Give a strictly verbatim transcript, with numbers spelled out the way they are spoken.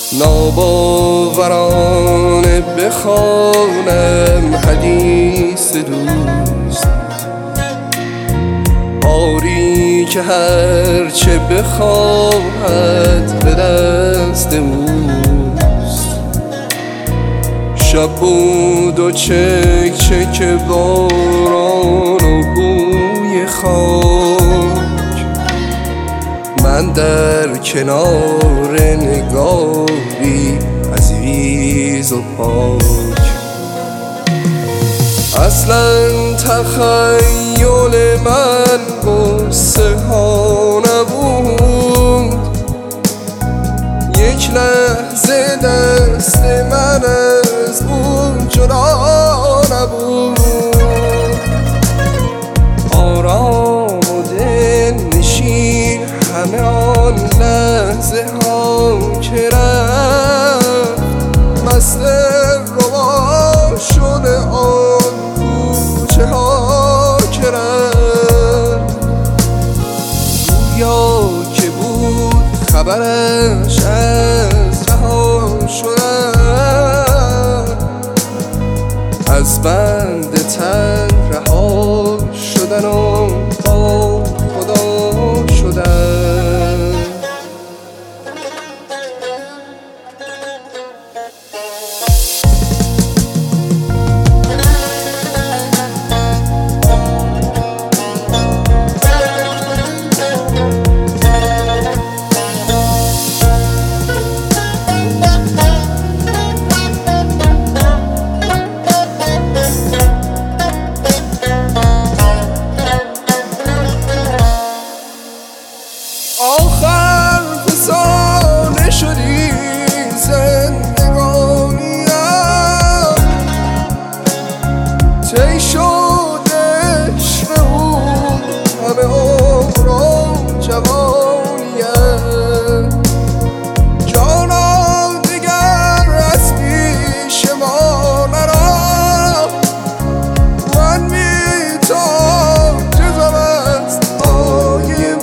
ناباورانه بخوانم حدیث دوست، آری که هرچه بخواهد به دست اوست. شب بود و چک چک باران و بوی خاک، من در کنار نگاری عزیز و پاک. اصلا تخیل من قصه ها نبود، یک لحظه دست من از اون جدا نبود. آرام و دل نشین همه آن لحظه ها که رفت، مست روا شده آن کوچه ها که رفت. گویا که بود خبرم